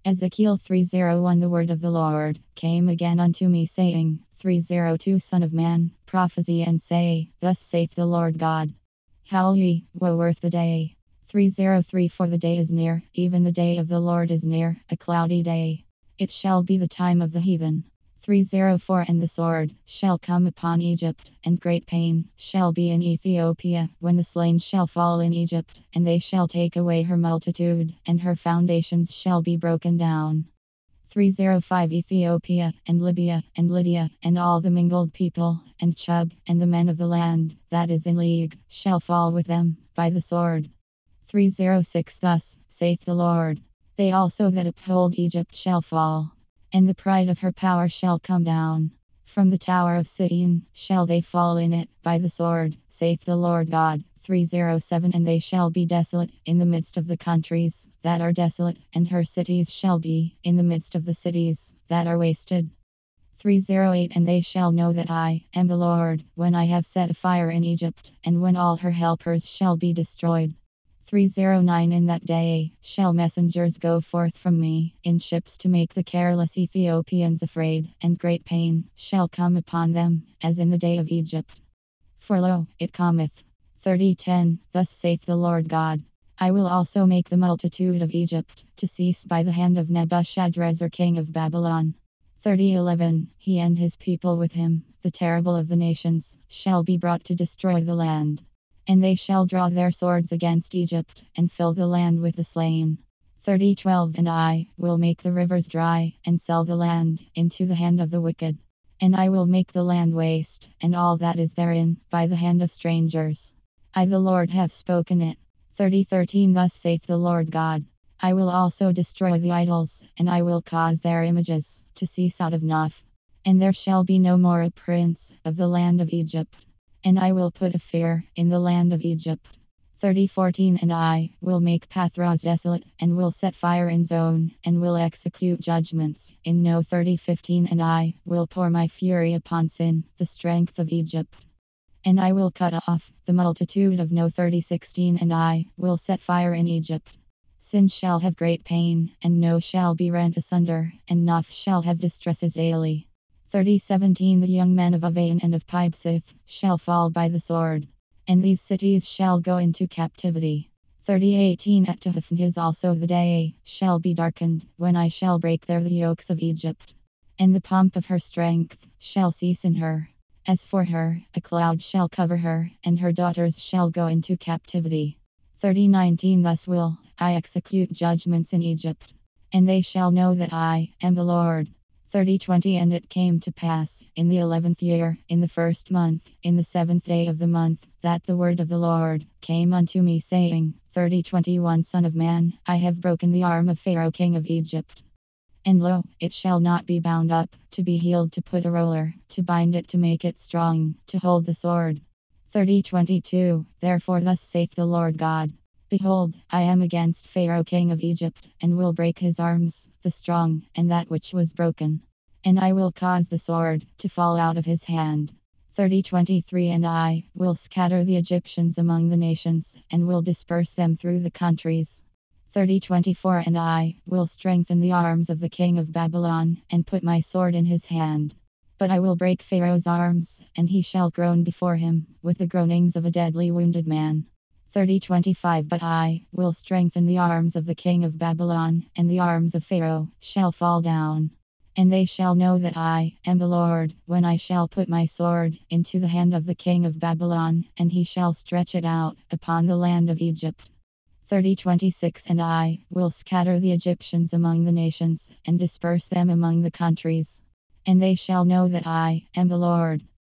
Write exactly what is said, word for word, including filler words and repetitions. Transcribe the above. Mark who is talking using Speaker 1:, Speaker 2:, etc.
Speaker 1: Ezekiel three oh one. The word of the Lord came again unto me, saying, three oh two. Son of man, prophesy and say, Thus saith the Lord God. Howl ye, woe worth the day. three oh three. For the day is near, even the day of the Lord is near, a cloudy day. It shall be the time of the heathen. three oh four. And the sword shall come upon Egypt, and great pain shall be in Ethiopia, when the slain shall fall in Egypt, and they shall take away her multitude, and her foundations shall be broken down. three oh five. Ethiopia, and Libya, and Lydia, and all the mingled people, and Chub, and the men of the land, that is in league, shall fall with them, by the sword. three oh six. Thus saith the Lord, they also that uphold Egypt shall fall, and the pride of her power shall come down. From the tower of Syene shall they fall in it, by the sword, saith the Lord God. three oh seven. And they shall be desolate in the midst of the countries that are desolate, and her cities shall be in the midst of the cities that are wasted. three oh eight. And they shall know that I am the Lord, when I have set a fire in Egypt, and when all her helpers shall be destroyed. three oh nine. In that day shall messengers go forth from me in ships to make the careless Ethiopians afraid, and great pain shall come upon them, as in the day of Egypt. For lo, it cometh. thirty ten. Thus saith the Lord God, I will also make the multitude of Egypt to cease by the hand of Nebuchadrezzar king of Babylon. thirty eleven. He and his people with him, the terrible of the nations, shall be brought to destroy the land. And they shall draw their swords against Egypt, and fill the land with the slain. thirty twelve. And I will make the rivers dry, and sell the land into the hand of the wicked. And I will make the land waste, and all that is therein, by the hand of strangers. I the Lord have spoken it. thirty thirteen. Thus saith the Lord God, I will also destroy the idols, and I will cause their images to cease out of Noph. And there shall be no more a prince of the land of Egypt. And I will put a fear in the land of Egypt. thirty fourteen. And I will make Pathros desolate, and will set fire in Zone, and will execute judgments in No. thirty fifteen. And I will pour my fury upon Sin, the strength of Egypt. And I will cut off the multitude of No. thirty sixteen. And I will set fire in Egypt. Sin shall have great pain, and No shall be rent asunder, and Noph shall have distresses daily. thirty seventeen. The young men of Avain and of Pibeseth shall fall by the sword, and these cities shall go into captivity. thirty eighteen. At Tahpanhes also the day shall be darkened, when I shall break there the yokes of Egypt, and the pomp of her strength shall cease in her. As for her, a cloud shall cover her, and her daughters shall go into captivity. thirty nineteen. Thus will I execute judgments in Egypt, and they shall know that I am the Lord. thirty twenty. And it came to pass, in the eleventh year, in the first month, in the seventh day of the month, that the word of the Lord came unto me, saying, thirty twenty-one. Son of man, I have broken the arm of Pharaoh king of Egypt. And lo, it shall not be bound up, to be healed, to put a roller, to bind it, to make it strong, to hold the sword. thirty twenty-two. Therefore thus saith the Lord God, Behold, I am against Pharaoh king of Egypt, and will break his arms, the strong, and that which was broken. And I will cause the sword to fall out of his hand. thirty twenty-three. And I will scatter the Egyptians among the nations, and will disperse them through the countries. thirty twenty-four. And I will strengthen the arms of the king of Babylon, and put my sword in his hand. But I will break Pharaoh's arms, and he shall groan before him, with the groanings of a deadly wounded man. thirty twenty-five. But I will strengthen the arms of the king of Babylon, and the arms of Pharaoh shall fall down. And they shall know that I am the Lord, when I shall put my sword into the hand of the king of Babylon, and he shall stretch it out upon the land of Egypt. thirty twenty-six. And I will scatter the Egyptians among the nations, and disperse them among the countries. And they shall know that I am the Lord.